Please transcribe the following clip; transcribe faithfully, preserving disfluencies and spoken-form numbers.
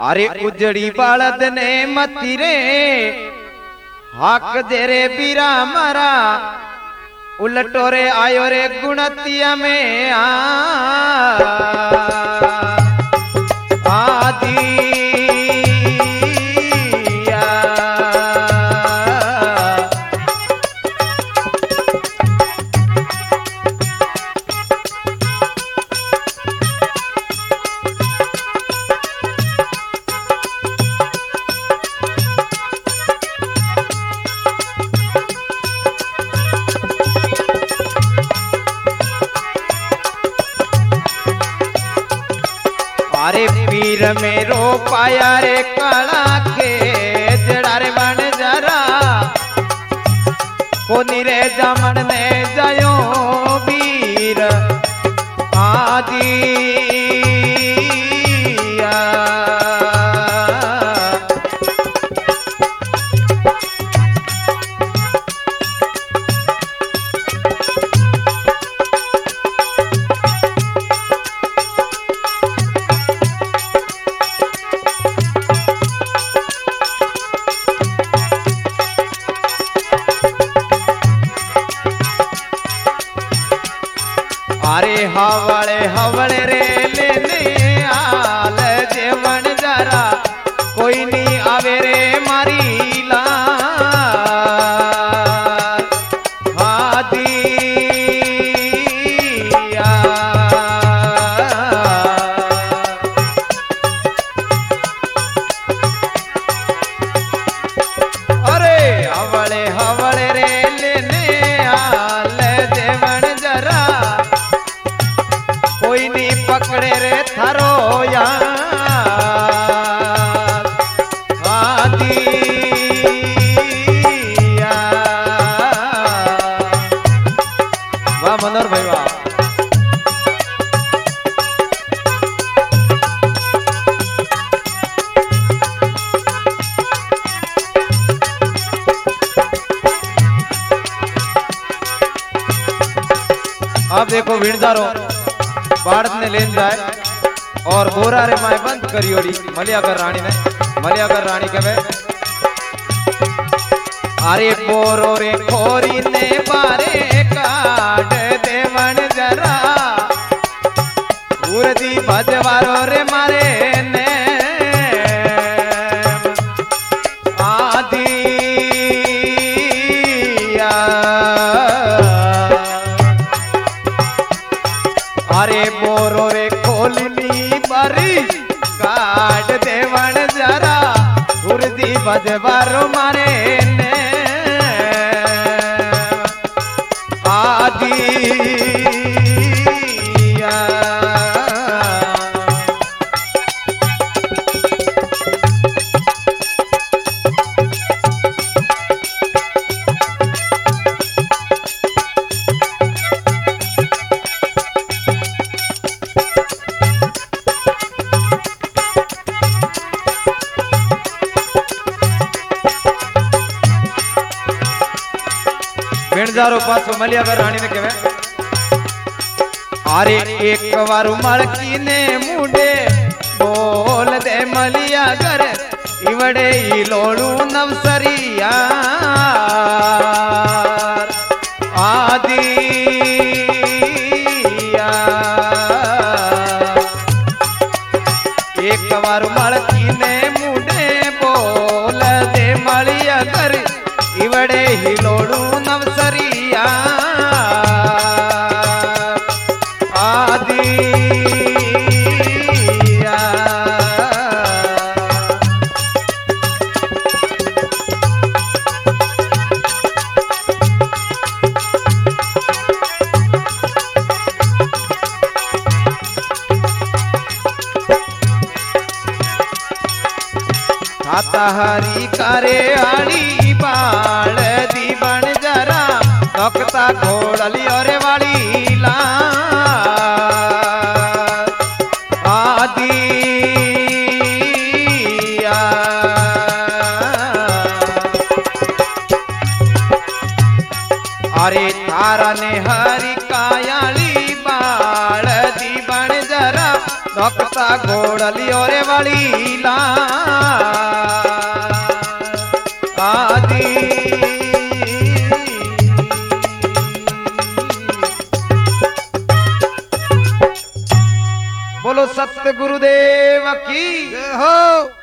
अरे उजड़ी बालद ने मती रे हाक दे रे बीरा मरा उलटो रे आयो रे गुणतिया में आ आदि अरे पीर मेरो पाया रे काला के जड़ा रे बन जरा कोनी रे जमन ने जायो वीर आदि अरे हवले हवले रे लेने आल जेवन जरा कोई नहीं आवे रे मारी ला अरे हवले हवले रे लेने आल जेवन जरा कोई नहीं पकड़े रे थारो यार आदि वाह मनोहर भाई वाह। अब देखो वीणदारो बाढ़ ने लेन जाए और बोरा रे माए बंद करियोड़ी मलियागर रानी ने मलियागर रानी कहे अरे बोरो रे खोरी ने बारे काट देवन जरा उर्दी भजवारो रे मारे ने आदि अरे बोरो रे खोलनी बारी काट देवन जरा उर्दी बजबारो मारे ने आदि वीणजारो पासो मलियागर रानी ने कहे अरे एक बार मलकी ने मुंडे बोल दे मलियागर इवड़े ही लोड़ू नवसरिया आदि एक बार मलकी ने मुंडे बोल दे मलियागर इवड़े ही लोड़ू नवसरिया आदि खाता हरी करे आड़ी बाल दी बन जरा नकता घोड़ली और वाली ला आदि अरे तारा ने हरी कायाली बाल दी बन जरा नकता घोड़ लियो रे वाली ला आदि बोलो सत्य गुरुदेव की हो।